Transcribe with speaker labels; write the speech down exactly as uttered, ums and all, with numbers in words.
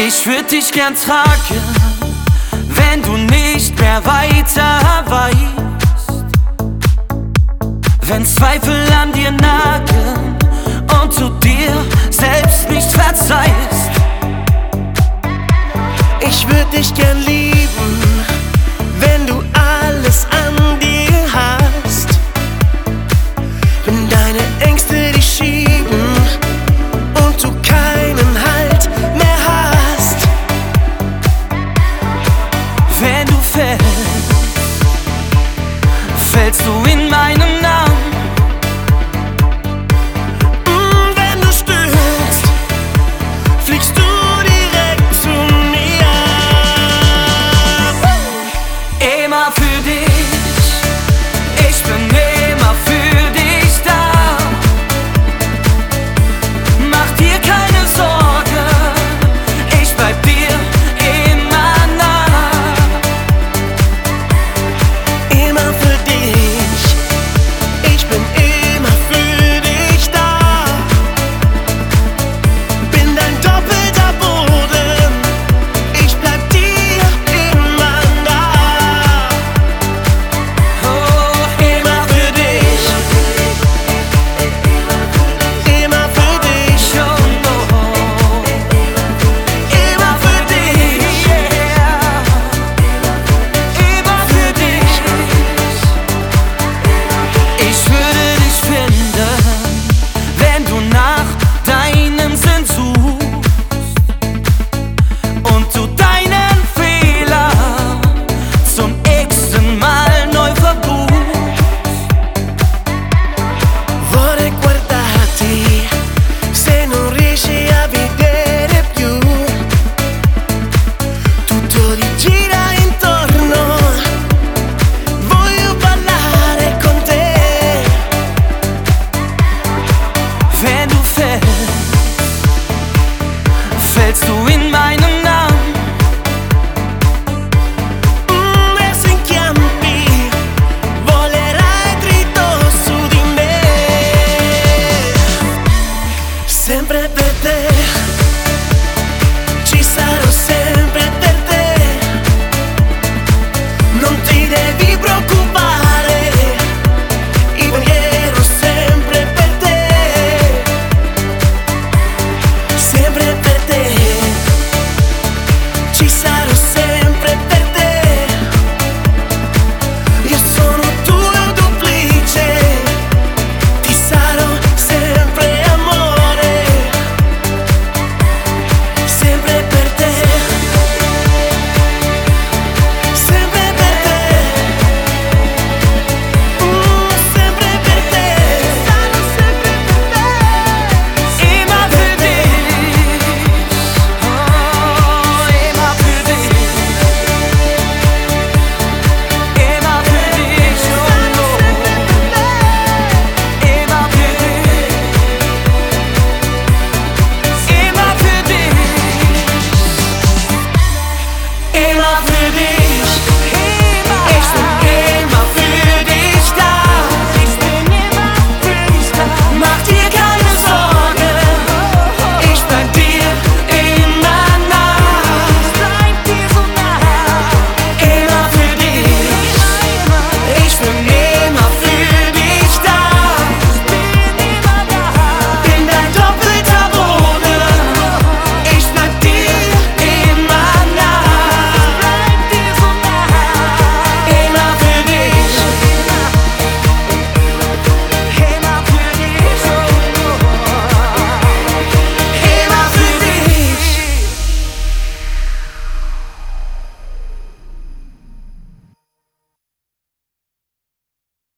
Speaker 1: Ich würd dich gern tragen, wenn du nicht mehr weiter weißt. Wenn Zweifel an dir nagen und du dir selbst nicht verzeihst.
Speaker 2: Ich würd dich gern lieben, wenn du alles an dir hast. Wenn deine Ängste dich schieben und du keinen Halt mehr hast.
Speaker 1: Wenn du fällst, fällst du in meinen Arm.
Speaker 2: Mm, wenn du stürzt, fliegst du direkt zu mir.
Speaker 1: Immer für dich, ich bin immer für dich da. Mach dir keine Sorge, ich bleib dir immer nah.
Speaker 2: Immer für dich, ich bin immer für dich da. Bin dein doppelter Boden, ich bleib dir immer nah.
Speaker 1: Oh,
Speaker 2: Immer für dich, immer für dich,
Speaker 1: oh, oh.
Speaker 2: immer für dich,
Speaker 1: Yeah. Immer für dich. Ich würde dich finden, wenn du nach deinem Sinn suchst und du deinen Fehler zum x-ten Mal neu verbuchst.
Speaker 2: vorrei guardarti se non riesci a vedere più. Tutto rigira intorno, voglio parlare con te.
Speaker 1: Wenn du fällst, fällst du in meinen Arm.
Speaker 2: Mm, e se inciampi, volerai dritto su di me. Sempre per te, ci sarò sempre.